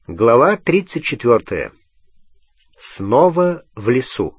Глава 34. Снова в лесу.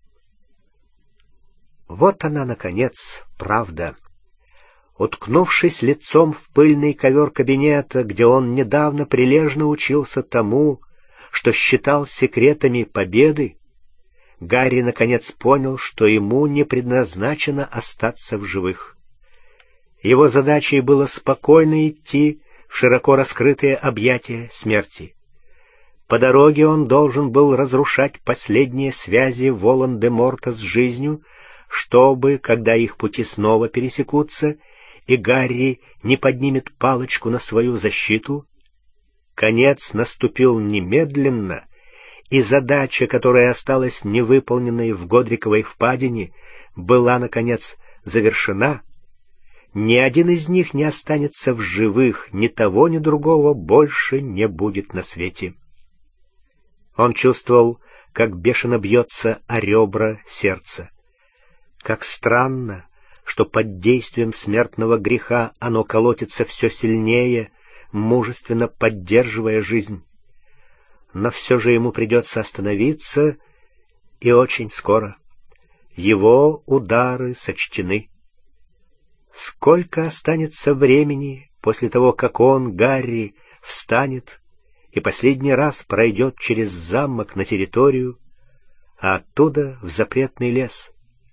Вот она, наконец, правда. Уткнувшись лицом в пыльный ковер кабинета, где он недавно прилежно учился тому, что считал секретами победы, Гарри наконец понял, что ему не предназначено остаться в живых. Его задачей было спокойно идти в широко раскрытые объятия смерти. По дороге он должен был разрушать последние связи Волан-де-Морта с жизнью, чтобы, когда их пути снова пересекутся, и Гарри не поднимет палочку на свою защиту, конец наступил немедленно, и задача, которая осталась невыполненной в Годриковой впадине, была, наконец, завершена. Ни один из них не останется в живых, ни того, ни другого больше не будет на свете. Он чувствовал, как бешено бьется о ребра сердце. Как странно, что под действием смертного греха оно колотится все сильнее, мужественно поддерживая жизнь. Но все же ему придется остановиться, и очень скоро. Его удары сочтены. Сколько останется времени после того, как он, Гарри, встанет и последний раз пройдет через замок на территорию, а оттуда в запретный лес.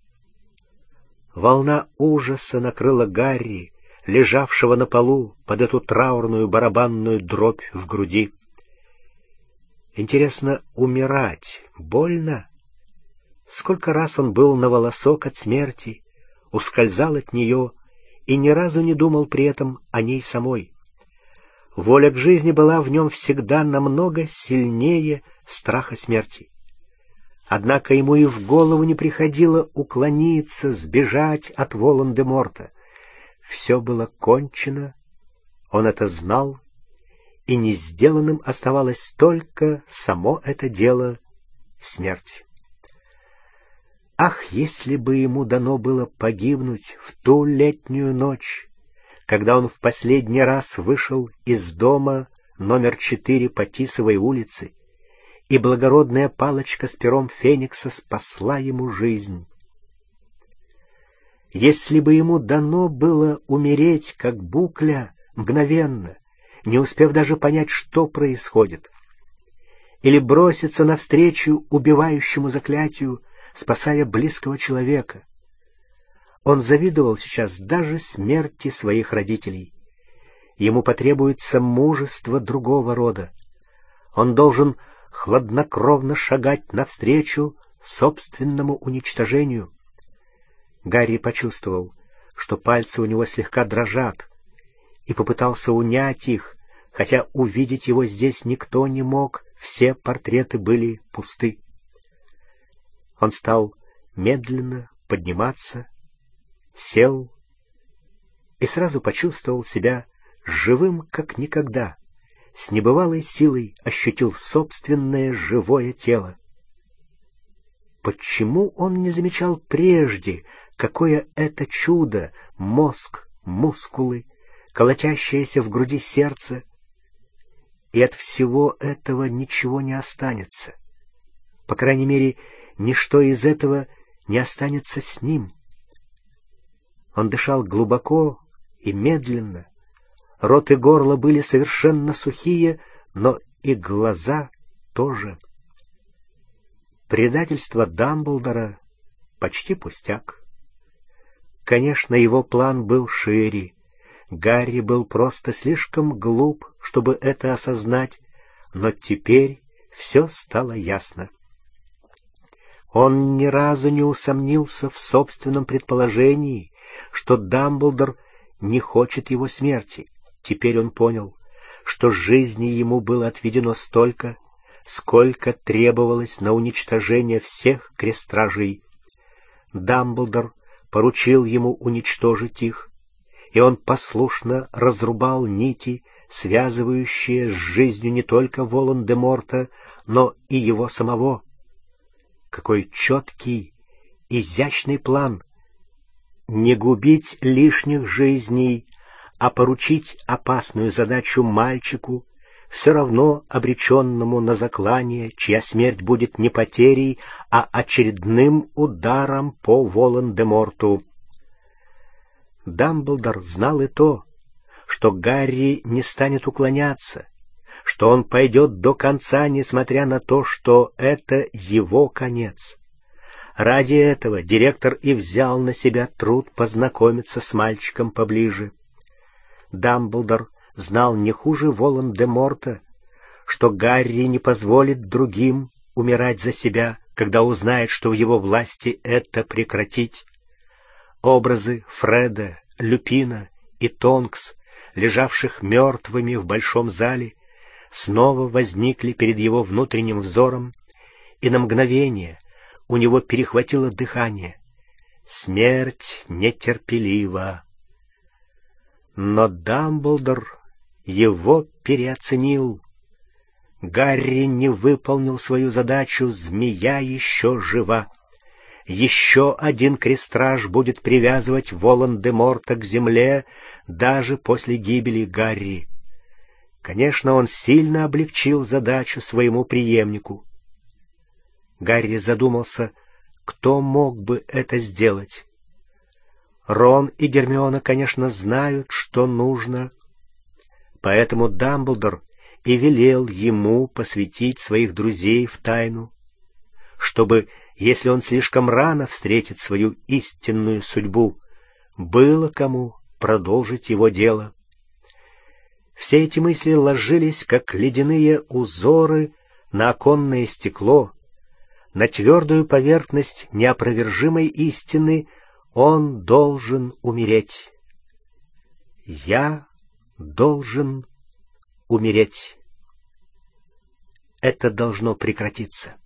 Волна ужаса накрыла Гарри, лежавшего на полу под эту траурную барабанную дробь в груди. Интересно, умирать больно? Сколько раз он был на волосок от смерти, ускользал от нее и ни разу не думал при этом о ней самой. Воля к жизни была в нем всегда намного сильнее страха смерти. Однако ему и в голову не приходило уклониться, сбежать от Волан-де-Морта. Все было кончено, он это знал, и не сделанным оставалось только само это дело — смерть. Ах, если бы ему дано было погибнуть в ту летнюю ночь, когда он в последний раз вышел из дома номер 4 по Тисовой улице, и благородная палочка с пером Феникса спасла ему жизнь. Если бы ему дано было умереть, как Букля, мгновенно, не успев даже понять, что происходит, или броситься навстречу убивающему заклятию, спасая близкого человека, он завидовал сейчас даже смерти своих родителей. Ему потребуется мужество другого рода. Он должен хладнокровно шагать навстречу собственному уничтожению. Гарри почувствовал, что пальцы у него слегка дрожат, и попытался унять их, хотя увидеть его здесь никто не мог, все портреты были пусты. Он стал медленно подниматься, сел и сразу почувствовал себя живым как никогда, с небывалой силой ощутил собственное живое тело. Почему он не замечал прежде, какое это чудо — мозг, мускулы, колотящееся в груди сердце? И от всего этого ничего не останется. По крайней мере, ничто из этого не останется с ним. Он дышал глубоко и медленно. Рот и горло были совершенно сухие, но и глаза тоже. Предательство Дамблдора — почти пустяк. Конечно, его план был шире. Гарри был просто слишком глуп, чтобы это осознать, но теперь все стало ясно. Он ни разу не усомнился в собственном предположении, что Дамблдор не хочет его смерти. Теперь он понял, что жизни ему было отведено столько, сколько требовалось на уничтожение всех крестражей. Дамблдор поручил ему уничтожить их, и он послушно разрубал нити, связывающие с жизнью не только Волан-де-Морта, но и его самого. Какой четкий, изящный план! Не губить лишних жизней, а поручить опасную задачу мальчику, все равно обреченному на заклание, чья смерть будет не потерей, а очередным ударом по Волан-де-Морту. Дамблдор знал и то, что Гарри не станет уклоняться, что он пойдет до конца, несмотря на то, что это его конец. Ради этого директор и взял на себя труд познакомиться с мальчиком поближе. Дамблдор знал не хуже Волан-де-Морта, что Гарри не позволит другим умирать за себя, когда узнает, что в его власти это прекратить. Образы Фреда, Люпина и Тонкс, лежавших мертвыми в большом зале, снова возникли перед его внутренним взором, и на мгновение у него перехватило дыхание. Смерть нетерпелива. Но Дамблдор его переоценил. Гарри не выполнил свою задачу, змея еще жива. Еще один крестраж будет привязывать Волан-де-Морта к земле даже после гибели Гарри. Конечно, он сильно облегчил задачу своему преемнику. Гарри задумался, кто мог бы это сделать. Рон и Гермиона, конечно, знают, что нужно, поэтому Дамблдор и велел ему посвятить своих друзей в тайну, чтобы, если он слишком рано встретит свою истинную судьбу, было кому продолжить его дело. Все эти мысли ложились, как ледяные узоры, на оконное стекло, на твердую поверхность неопровержимой истины: он должен умереть. Я должен умереть. Это должно прекратиться.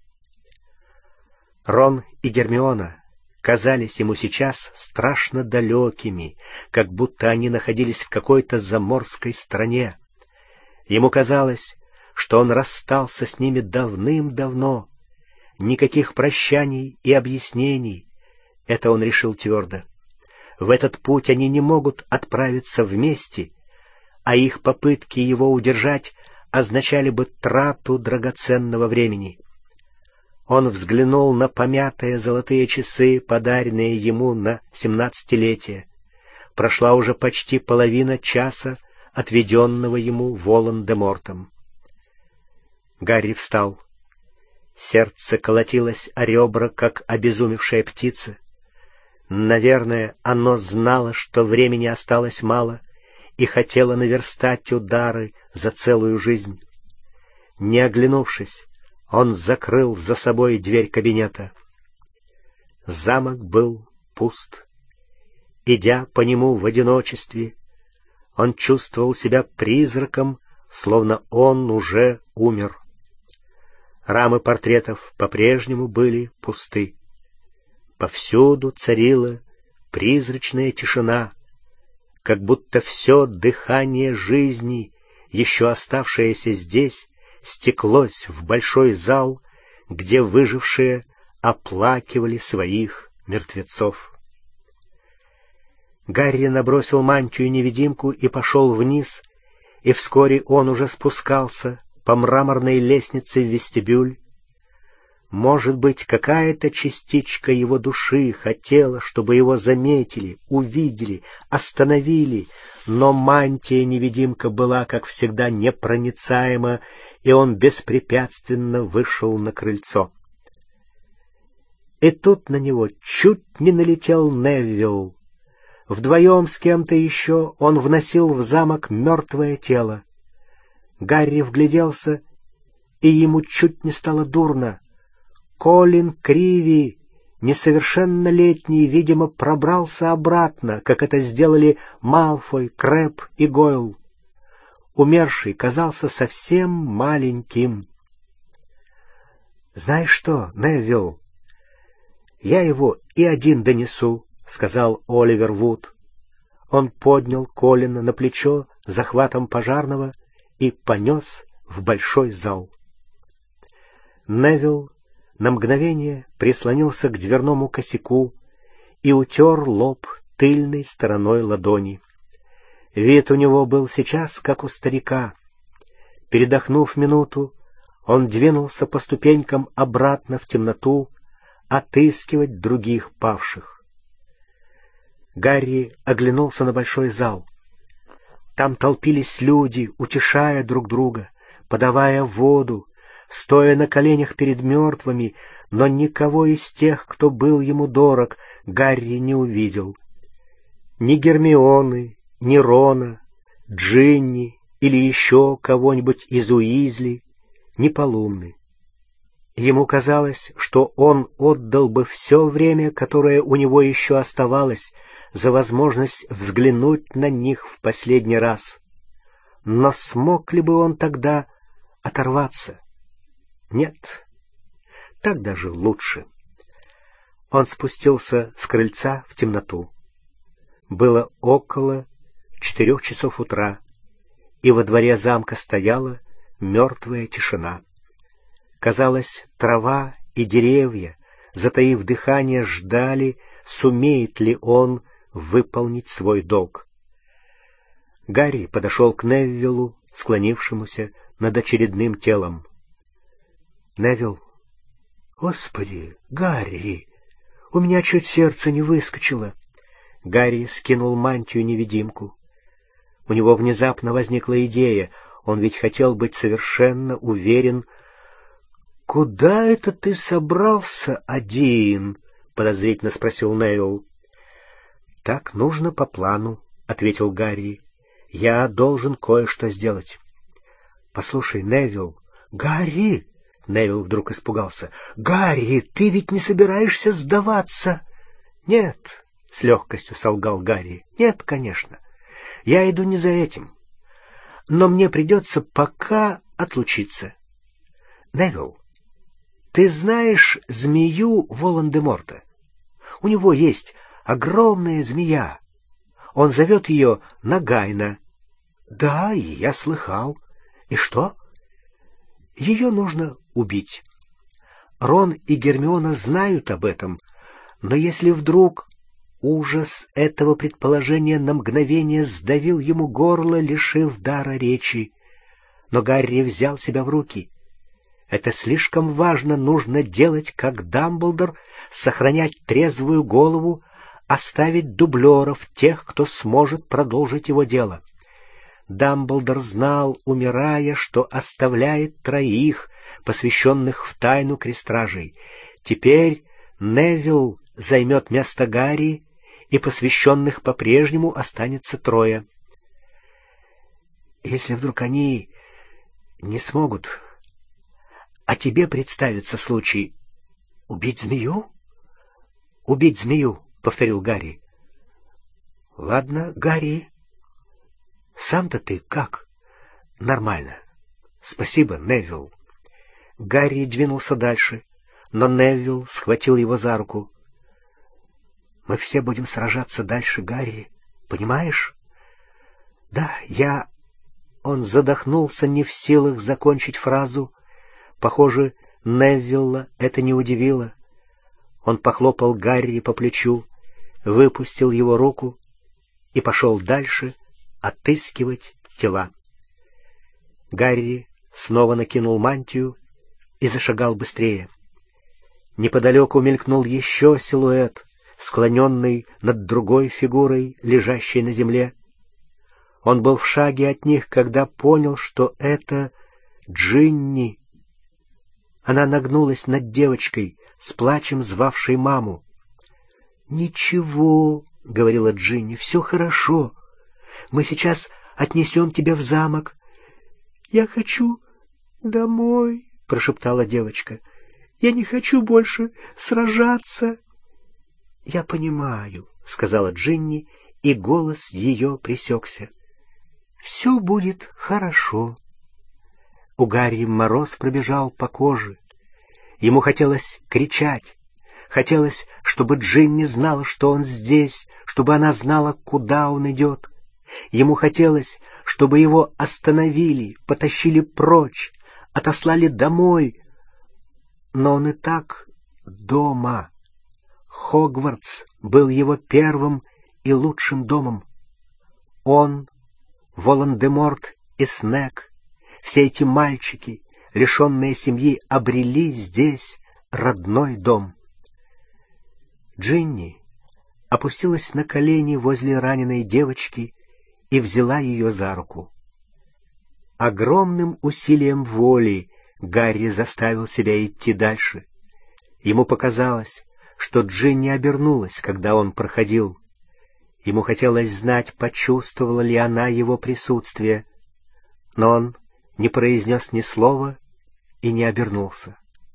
Рон и Гермиона казались ему сейчас страшно далекими, как будто они находились в какой-то заморской стране. Ему казалось, что он расстался с ними давным-давно. Никаких прощаний и объяснений. Это он решил твердо. В этот путь они не могут отправиться вместе, а их попытки его удержать означали бы трату драгоценного времени. Он взглянул на помятые золотые часы, подаренные ему на 17-летие. Прошла уже почти половина часа, отведенного ему Волан-де-Мортом. Гарри встал. Сердце колотилось о ребра, как обезумевшая птица. Наверное, оно знало, что времени осталось мало, и хотело наверстать удары за целую жизнь. Не оглянувшись, он закрыл за собой дверь кабинета. Замок был пуст. Идя по нему в одиночестве, он чувствовал себя призраком, словно он уже умер. Рамы портретов по-прежнему были пусты. Повсюду царила призрачная тишина, как будто все дыхание жизни, еще оставшееся здесь, стеклось в большой зал, где выжившие оплакивали своих мертвецов. Гарри набросил мантию-невидимку и пошел вниз, и вскоре он уже спускался по мраморной лестнице в вестибюль. Может быть, какая-то частичка его души хотела, чтобы его заметили, увидели, остановили, но мантия-невидимка была, как всегда, непроницаема, и он беспрепятственно вышел на крыльцо. И тут на него чуть не налетел Невилл. Вдвоем с кем-то еще он вносил в замок мертвое тело. Гарри вгляделся, и ему чуть не стало дурно. Колин Криви, несовершеннолетний, видимо, пробрался обратно, как это сделали Малфой, Крэб и Гойл. Умерший казался совсем маленьким. — Знаешь что, Невилл, я его и один донесу, — сказал Оливер Вуд. Он поднял Колина на плечо захватом пожарного и понес в большой зал. Невилл на мгновение прислонился к дверному косяку и утер лоб тыльной стороной ладони. Вид у него был сейчас, как у старика. Передохнув минуту, он двинулся по ступенькам обратно в темноту, отыскивать других павших. Гарри оглянулся на большой зал. Там толпились люди, утешая друг друга, подавая воду, стоя на коленях перед мертвыми, но никого из тех, кто был ему дорог, Гарри не увидел. Ни Гермионы, ни Рона, Джинни или еще кого-нибудь из Уизли, ни Полумны. Ему казалось, что он отдал бы все время, которое у него еще оставалось, за возможность взглянуть на них в последний раз. Но смог ли бы он тогда оторваться? Нет, так даже лучше. Он спустился с крыльца в темноту. Было около 4 часов утра, и во дворе замка стояла мертвая тишина. Казалось, трава и деревья, затаив дыхание, ждали, сумеет ли он выполнить свой долг. Гарри подошел к Невиллу, склонившемуся над очередным телом. Невилл: «Господи, Гарри, у меня чуть сердце не выскочило». Гарри скинул мантию-невидимку. У него внезапно возникла идея, он ведь хотел быть совершенно уверен. «Куда это ты собрался один?» — подозрительно спросил Невилл. «Так нужно по плану», — ответил Гарри. «Я должен кое-что сделать». «Послушай, Невилл». «Гарри!» — Невилл вдруг испугался. «Гарри, ты ведь не собираешься сдаваться?» «Нет», — с легкостью солгал Гарри. «Нет, конечно. Я иду не за этим. Но мне придется пока отлучиться. Невилл, ты знаешь змею Волан-де-Морта? У него есть огромная змея. Он зовет ее Нагайна». «Да, и я слыхал. И что?» «Ее нужно убить. Рон и Гермиона знают об этом, но если вдруг...» Ужас этого предположения на мгновение сдавил ему горло, лишив дара речи. Но Гарри взял себя в руки. Это слишком важно, нужно делать, как Дамблдор, сохранять трезвую голову, оставить дублеров, тех, кто сможет продолжить его дело. Дамблдор знал, умирая, что оставляет 3, посвященных в тайну крестражей. Теперь Невилл займет место Гарри, и посвященных по-прежнему останется 3. Если вдруг они не смогут, а тебе представится случай убить змею? «Убить змею», — повторил Гарри. «Ладно, Гарри. Сам-то ты как?» «Нормально. Спасибо, Невилл». Гарри двинулся дальше, но Невилл схватил его за руку. «Мы все будем сражаться дальше, Гарри. Понимаешь?» «Да, я...» Он задохнулся, не в силах закончить фразу. Похоже, Невилла это не удивило. Он похлопал Гарри по плечу, выпустил его руку и пошел дальше отыскивать тела. Гарри снова накинул мантию и зашагал быстрее. Неподалеку мелькнул еще силуэт, склоненный над другой фигурой, лежащей на земле. Он был в шаге от них, когда понял, что это Джинни. Она нагнулась над девочкой, с плачем звавшей маму. «Ничего», — говорила Джинни, — «все хорошо. Мы сейчас отнесем тебя в замок». «Я хочу домой», — прошептала девочка. «Я не хочу больше сражаться». «Я понимаю», — сказала Джинни, и голос ее пресекся. «Все будет хорошо». У Гарри мороз пробежал по коже. Ему хотелось кричать. Хотелось, чтобы Джинни знала, что он здесь, чтобы она знала, куда он идет. Ему хотелось, чтобы его остановили, потащили прочь, отослали домой. Но он и так дома. Хогвартс был его первым и лучшим домом. Он, Волан-де-Морт и Снегг, все эти мальчики, лишенные семьи, обрели здесь родной дом. Джинни опустилась на колени возле раненой девочки и взяла ее за руку. Огромным усилием воли Гарри заставил себя идти дальше. Ему показалось, что Джинни обернулась, когда он проходил. Ему хотелось знать, почувствовала ли она его присутствие, но он не произнес ни слова и не обернулся.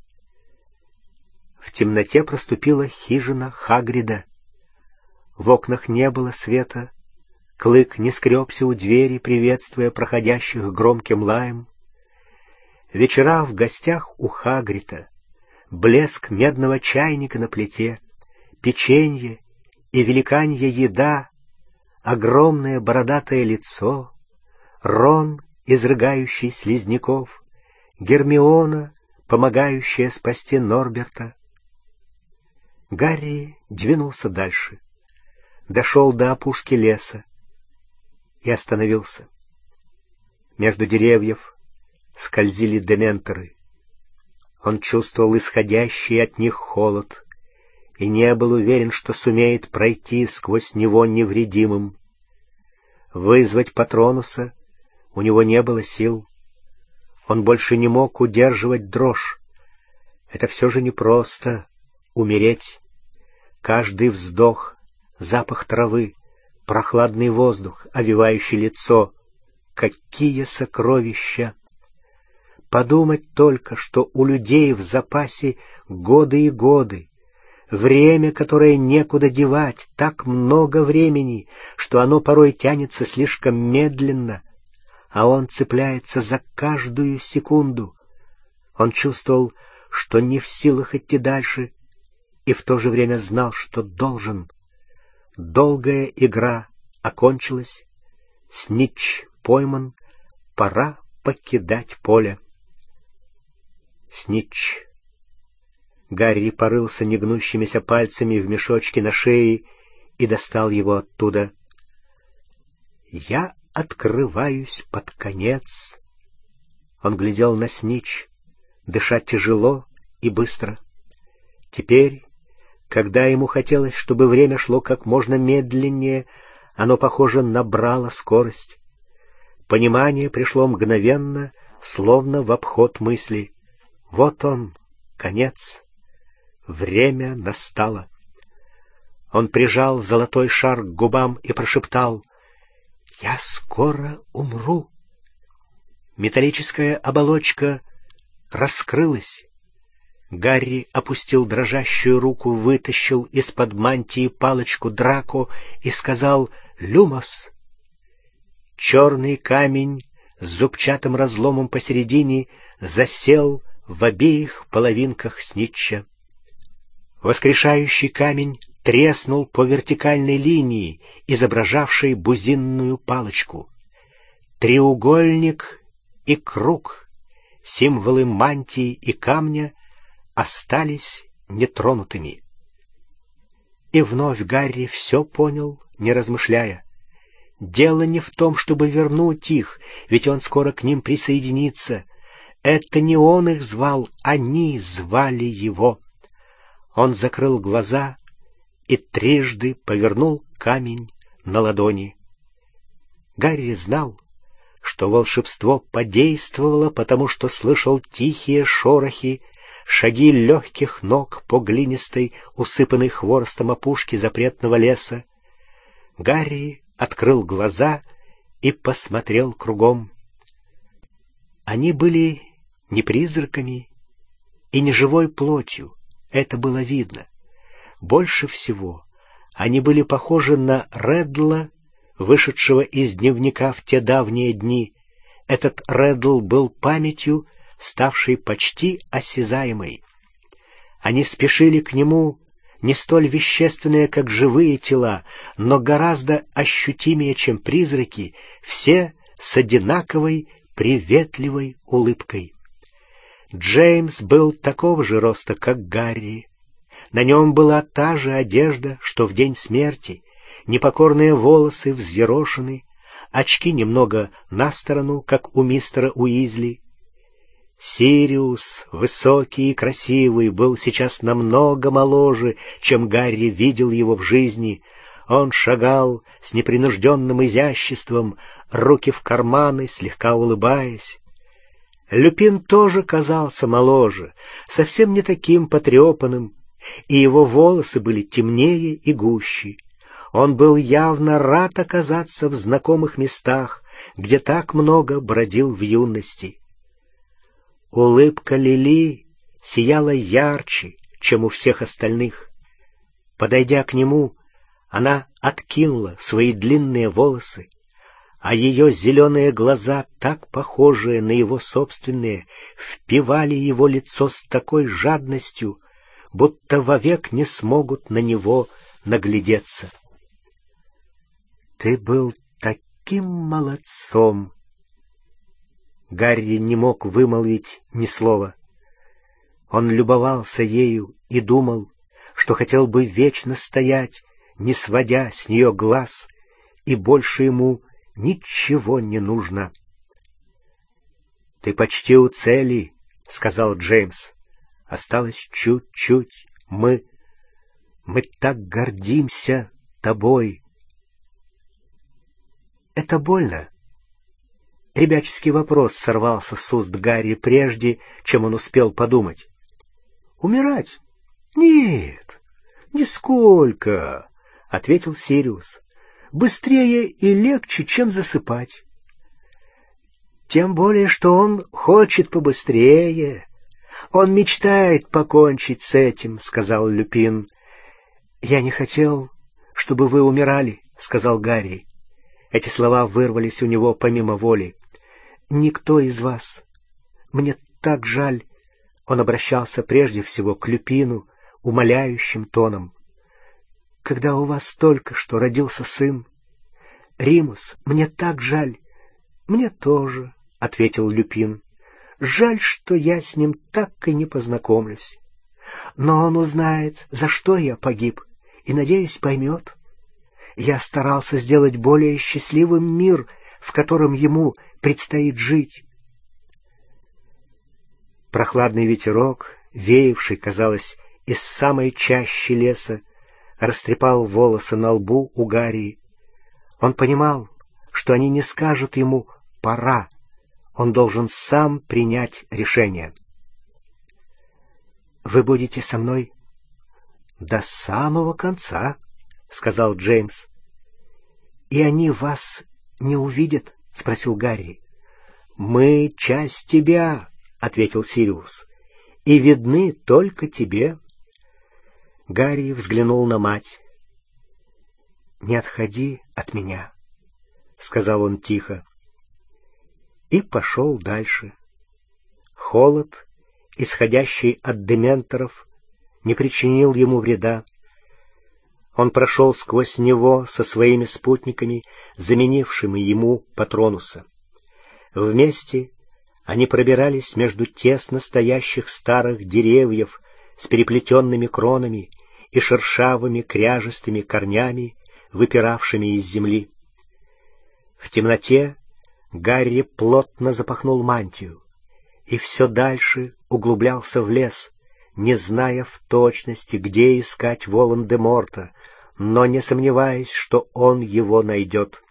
В темноте проступила хижина Хагрида. В окнах не было света, Клык не скребся у двери, приветствуя проходящих громким лаем. Вечера в гостях у Хагрита, блеск медного чайника на плите, печенье и великанья еда, огромное бородатое лицо, Рон, изрыгающий слизняков, Гермиона, помогающая спасти Норберта. Гарри двинулся дальше, дошел до опушки леса и остановился. Между деревьев скользили дементоры. Он чувствовал исходящий от них холод и не был уверен, что сумеет пройти сквозь него невредимым. Вызвать Патронуса у него не было сил. Он больше не мог удерживать дрожь. Это все же непросто — умереть. Каждый вздох, запах травы, прохладный воздух, овевающий лицо. Какие сокровища! Подумать только, что у людей в запасе годы и годы, время, которое некуда девать, так много времени, что оно порой тянется слишком медленно, а он цепляется за каждую секунду. Он чувствовал, что не в силах идти дальше, и в то же время знал, что должен. Долгая игра окончилась, Снитч пойман, пора покидать поле. Снитч. Гарри порылся негнущимися пальцами в мешочке на шее и достал его оттуда. «Я открываюсь под конец». Он глядел на Снитч, дыша тяжело и быстро. Теперь, когда ему хотелось, чтобы время шло как можно медленнее, оно, похоже, набрало скорость. Понимание пришло мгновенно, словно в обход мысли. Вот он, конец. Время настало. Он прижал золотой шар к губам и прошептал: «Я скоро умру». Металлическая оболочка раскрылась. Гарри опустил дрожащую руку, вытащил из-под мантии палочку Драко и сказал: «Люмос». Черный камень с зубчатым разломом посередине засел в обеих половинках Снитча. Воскрешающий камень треснул по вертикальной линии, изображавшей бузинную палочку. Треугольник и круг, символы мантии и камня, остались нетронутыми. И вновь Гарри все понял, не размышляя. Дело не в том, чтобы вернуть их, ведь он скоро к ним присоединится. Это не он их звал, они звали его. Он закрыл глаза и трижды повернул камень на ладони. Гарри знал, что волшебство подействовало, потому что слышал тихие шорохи, шаги легких ног по глинистой, усыпанной хворостом опушке запретного леса. Гарри открыл глаза и посмотрел кругом. Они были не призраками и не живой плотью, это было видно. Больше всего они были похожи на Реддла, вышедшего из дневника в те давние дни. Этот Реддл был памятью, ставшей почти осязаемой. Они спешили к нему, не столь вещественные, как живые тела, но гораздо ощутимее, чем призраки, все с одинаковой приветливой улыбкой. Джеймс был такого же роста, как Гарри. На нем была та же одежда, что в день смерти, непокорные волосы взъерошены, очки немного на сторону, как у мистера Уизли. Сириус, высокий и красивый, был сейчас намного моложе, чем Гарри видел его в жизни. Он шагал с непринужденным изяществом, руки в карманы, слегка улыбаясь. Люпин тоже казался моложе, совсем не таким потрепанным, и его волосы были темнее и гуще. Он был явно рад оказаться в знакомых местах, где так много бродил в юности. Улыбка Лили сияла ярче, чем у всех остальных. Подойдя к нему, она откинула свои длинные волосы, а ее зеленые глаза, так похожие на его собственные, впивали его лицо с такой жадностью, будто вовек не смогут на него наглядеться. «Ты был таким молодцом!» Гарри не мог вымолвить ни слова. Он любовался ею и думал, что хотел бы вечно стоять, не сводя с нее глаз, и больше ему ничего не нужно. «Ты почти у цели», — сказал Джеймс. «Осталось чуть-чуть. Мы так гордимся тобой». «Это больно?» Ребяческий вопрос сорвался с уст Гарри прежде, чем он успел подумать. «Умирать? Нет, нисколько», — ответил Сириус. «Быстрее и легче, чем засыпать». «Тем более, что он хочет побыстрее. Он мечтает покончить с этим», — сказал Люпин. «Я не хотел, чтобы вы умирали», — сказал Гарри. Эти слова вырвались у него помимо воли. «Никто из вас. Мне так жаль». Он обращался прежде всего к Люпину умоляющим тоном. «Когда у вас только что родился сын. Римус, мне так жаль». «Мне тоже», — ответил Люпин. «Жаль, что я с ним так и не познакомлюсь. Но он узнает, за что я погиб, и, надеюсь, поймет. Я старался сделать более счастливым мир, в котором ему предстоит жить». Прохладный ветерок, веявший, казалось, из самой чащи леса, растрепал волосы на лбу у Гарри. Он понимал, что они не скажут ему «пора». Он должен сам принять решение. «Вы будете со мной до самого конца», — сказал Джеймс. «И они вас не увидят?» — спросил Гарри. «Мы часть тебя», — ответил Сириус, — «и видны только тебе». Гарри взглянул на мать. «Не отходи от меня», — сказал он тихо. И пошел дальше. Холод, исходящий от дементоров, не причинил ему вреда. Он прошел сквозь него со своими спутниками, заменившими ему Патронуса. Вместе они пробирались между тесно стоящих старых деревьев с переплетенными кронами и шершавыми кряжестыми корнями, выпиравшими из земли. В темноте Гарри плотно запахнул мантию и все дальше углублялся в лес, не зная в точности, где искать Волан-де-Морта, но не сомневаясь, что он его найдет.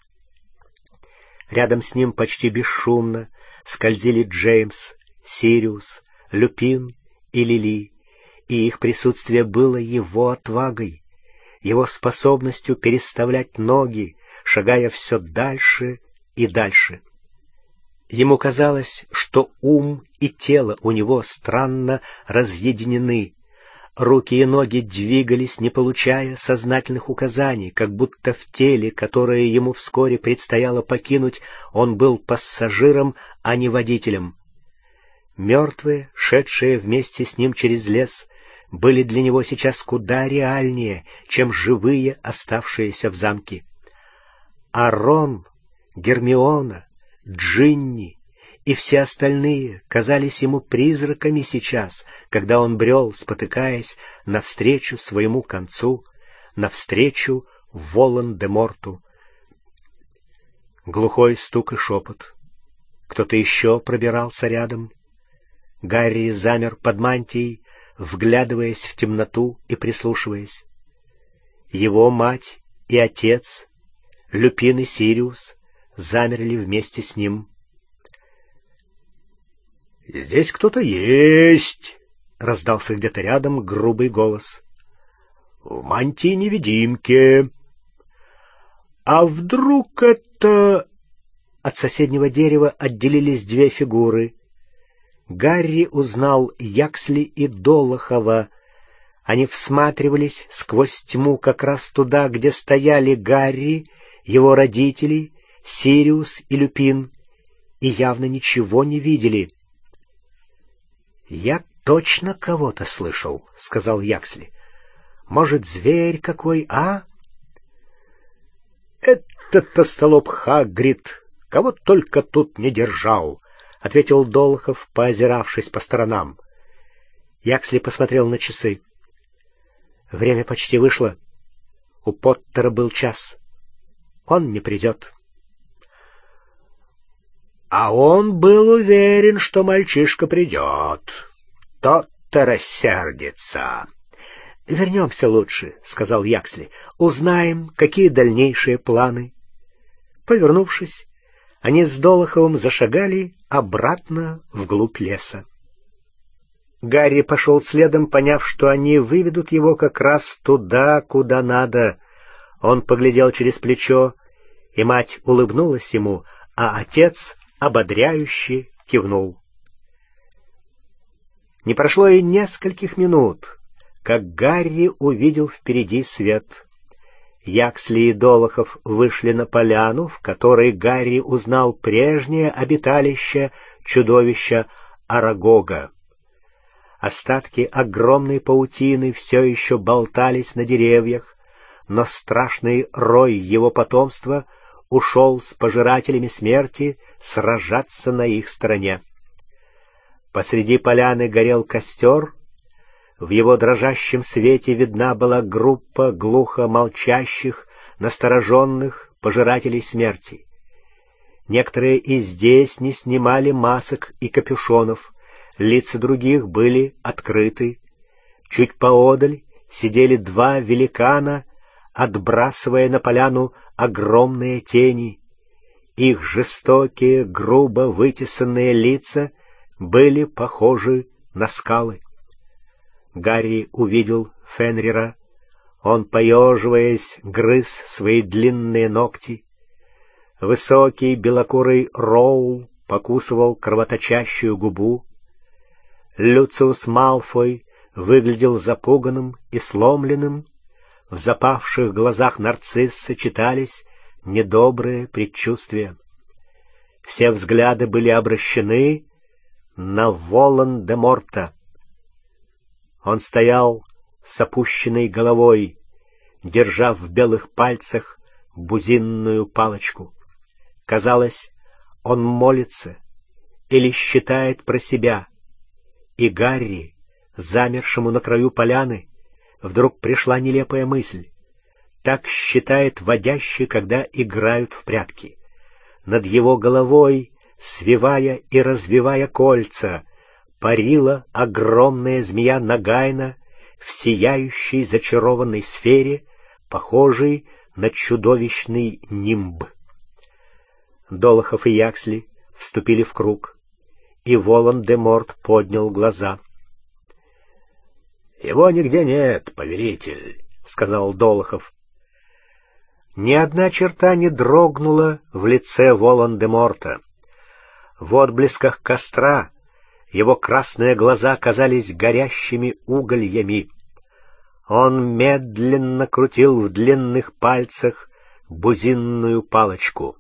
Рядом с ним почти бесшумно скользили Джеймс, Сириус, Люпин и Лили, и их присутствие было его отвагой, его способностью переставлять ноги, шагая все дальше и дальше. Ему казалось, что ум и тело у него странно разъединены. Руки и ноги двигались, не получая сознательных указаний, как будто в теле, которое ему вскоре предстояло покинуть, он был пассажиром, а не водителем. Мертвые, шедшие вместе с ним через лес, были для него сейчас куда реальнее, чем живые, оставшиеся в замке. А Рон, Гермиона, Джинни и все остальные казались ему призраками сейчас, когда он брел, спотыкаясь, навстречу своему концу, навстречу Волан-де-Морту. Глухой стук и шепот. Кто-то еще пробирался рядом. Гарри замер под мантией, вглядываясь в темноту и прислушиваясь. Его мать и отец, Люпин и Сириус, замерли вместе с ним. «Здесь кто-то есть!» — раздался где-то рядом грубый голос. «В мантии-невидимке!» «А вдруг это...» От соседнего дерева отделились две фигуры. Гарри узнал Яксли и Долохова. Они всматривались сквозь тьму как раз туда, где стояли Гарри, его родители, Сириус и Люпин, и явно ничего не видели. «Я точно кого-то слышал», — сказал Яксли. «Может, зверь какой, а?» «Это толстолоб Хагрид, кого только тут не держал», — ответил Долохов, поозиравшись по сторонам. Яксли посмотрел на часы. Время почти вышло. У Поттера был час. Он не придет. А он был уверен, что мальчишка придет. Тот-то рассердится. «Вернемся лучше», — сказал Яксли. «Узнаем, какие дальнейшие планы». Повернувшись, они с Долоховым зашагали обратно вглубь леса. Гарри пошел следом, поняв, что они выведут его как раз туда, куда надо. Он поглядел через плечо, и мать улыбнулась ему, а отец ободряюще кивнул. Не прошло и нескольких минут, как Гарри увидел впереди свет. Яксли и Долохов вышли на поляну, в которой Гарри узнал прежнее обиталище чудовища Арагога. Остатки огромной паутины все еще болтались на деревьях, но страшный рой его потомства ушел с пожирателями смерти сражаться на их стороне. Посреди поляны горел костер. В его дрожащем свете видна была группа глухо молчащих, настороженных пожирателей смерти. Некоторые и здесь не снимали масок и капюшонов, лица других были открыты. Чуть поодаль сидели два великана, отбрасывая на поляну огромные тени. Их жестокие, грубо вытесанные лица были похожи на скалы. Гарри увидел Фенрира. Он, поеживаясь, грыз свои длинные ногти. Высокий белокурый Роул покусывал кровоточащую губу. Люциус Малфой выглядел запуганным и сломленным. В запавших глазах нарцисса читались недобрые предчувствия. Все взгляды были обращены на Волан-де-Морта. Он стоял с опущенной головой, держа в белых пальцах бузинную палочку. Казалось, он молится или считает про себя. И Гарри, замершему на краю поляны, вдруг пришла нелепая мысль. Так считает водящий, когда играют в прятки. Над его головой, свивая и развивая кольца, парила огромная змея Нагайна в сияющей зачарованной сфере, похожей на чудовищный нимб. Долохов и Яксли вступили в круг, и Волан-де-Морт поднял глаза. «Его нигде нет, повелитель», — сказал Долохов. Ни одна черта не дрогнула в лице Волан-де-Морта. В отблесках костра его красные глаза казались горящими угольями. Он медленно крутил в длинных пальцах бузинную палочку.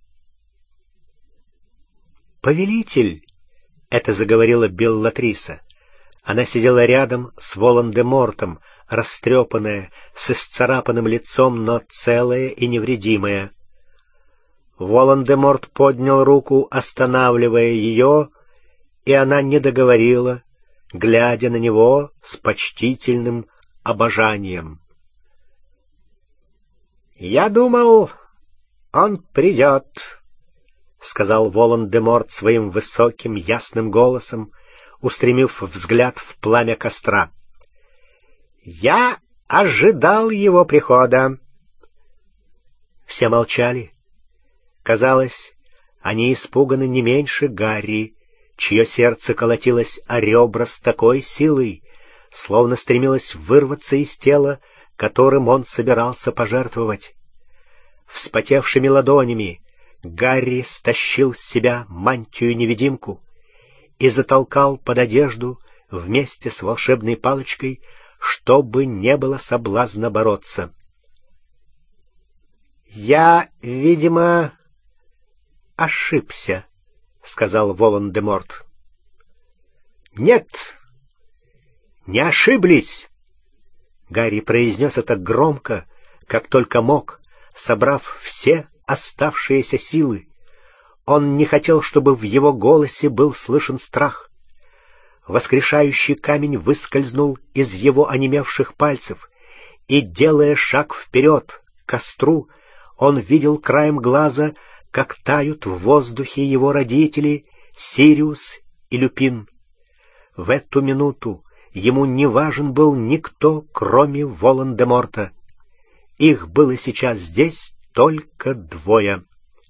«Повелитель!» — это заговорила Беллатриса. Она сидела рядом с Волан-де-Мортом, растрепанная, с исцарапанным лицом, но целая и невредимая. Волан-де-Морт поднял руку, останавливая ее, и она не договорила, глядя на него с почтительным обожанием. «Я думал, он придет», сказал Волан-де-Морт своим высоким, ясным голосом, устремив взгляд в пламя костра. «Я ожидал его прихода». Все молчали. Казалось, они испуганы не меньше Гарри, чье сердце колотилось о ребра с такой силой, словно стремилось вырваться из тела, которым он собирался пожертвовать. Вспотевшими ладонями Гарри стащил с себя мантию-невидимку и затолкал под одежду вместе с волшебной палочкой, чтобы не было соблазна бороться. «Я, видимо, ошибся», — сказал Волан-де-Морт. «Нет, не ошиблись!» Гарри произнес это громко, как только мог, собрав все оставшиеся силы. Он не хотел, чтобы в его голосе был слышен страх. Воскрешающий камень выскользнул из его онемевших пальцев, и, делая шаг вперед к костру, он видел краем глаза, как тают в воздухе его родители Сириус и Люпин. В эту минуту ему не важен был никто, кроме Волан-де-Морта. Их было сейчас здесь только двое.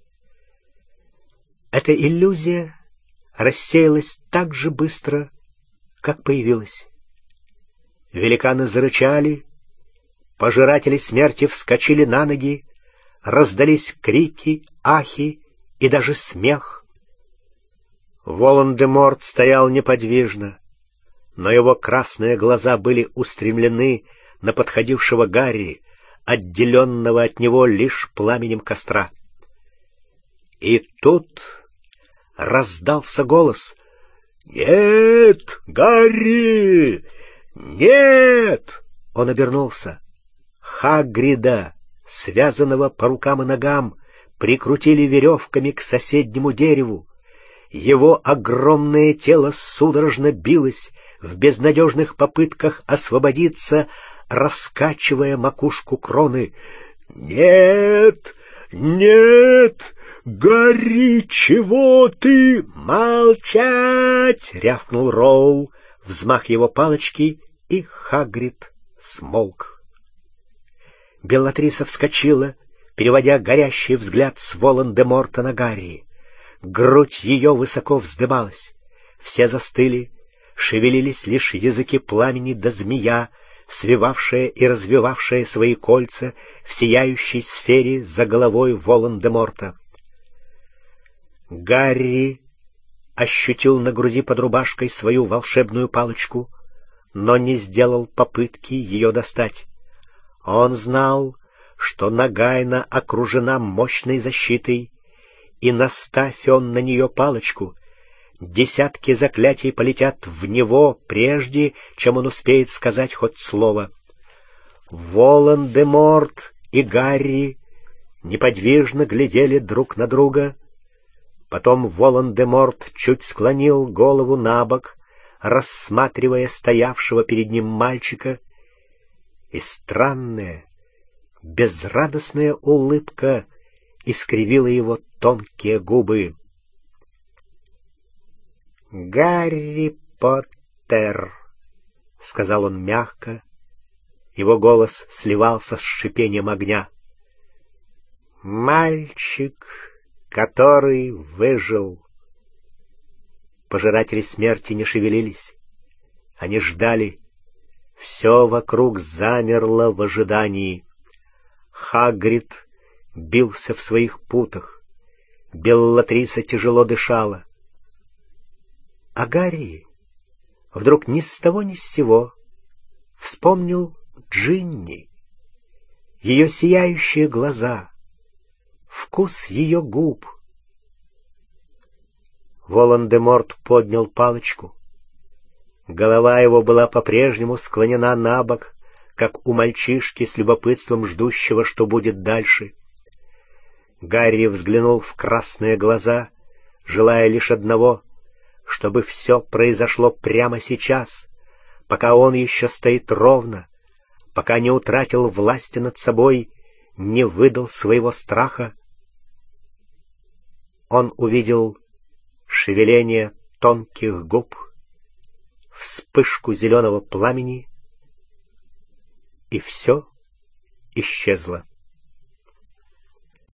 Эта иллюзия рассеялась так же быстро, как появилась. Великаны зарычали, пожиратели смерти вскочили на ноги, раздались крики, ахи и даже смех. Волан-де-Морт стоял неподвижно, но его красные глаза были устремлены на подходившего Гарри, отделенного от него лишь пламенем костра. И тут раздался голос: «Нет, Гарри! Нет!» Он обернулся. Хагрида, связанного по рукам и ногам, прикрутили веревками к соседнему дереву. Его огромное тело судорожно билось в безнадежных попытках освободиться, раскачивая макушку кроны. «Нет! Нет! Гарри, чего ты?» «Молчать!» — рявкнул Роул. Взмах его палочки, и Хагрид смолк. Беллатриса вскочила, переводя горящий взгляд с Волан-де-Морта на Гарри. Грудь ее высоко вздымалась. Все застыли, шевелились лишь языки пламени да змея, свивавшая и развивавшая свои кольца в сияющей сфере за головой Волан-де-Морта. Гарри ощутил на груди под рубашкой свою волшебную палочку, но не сделал попытки ее достать. Он знал, что Нагайна окружена мощной защитой, и, наставь он на нее палочку, десятки заклятий полетят в него, прежде чем он успеет сказать хоть слово. Волан-де-Морт и Гарри неподвижно глядели друг на друга. Потом Волан-де-Морт чуть склонил голову набок, рассматривая стоявшего перед ним мальчика, и странная, безрадостная улыбка искривила его тонкие губы. «Гарри Поттер», — сказал он мягко, его голос сливался с шипением огня. «Мальчик, который выжил». Пожиратели смерти не шевелились. Они ждали. Все вокруг замерло в ожидании. Хагрид бился в своих путах. Беллатриса тяжело дышала. А Гарри вдруг ни с того ни с сего вспомнил Джинни, ее сияющие глаза, вкус ее губ. Волан-де-Морт поднял палочку. Голова его была по-прежнему склонена на бок, как у мальчишки с любопытством ждущего, что будет дальше. Гарри взглянул в красные глаза, желая лишь одного — чтобы все произошло прямо сейчас, пока он еще стоит ровно, пока не утратил власти над собой, не выдал своего страха. он увидел шевеление тонких губ, вспышку зеленого пламени, и все исчезло.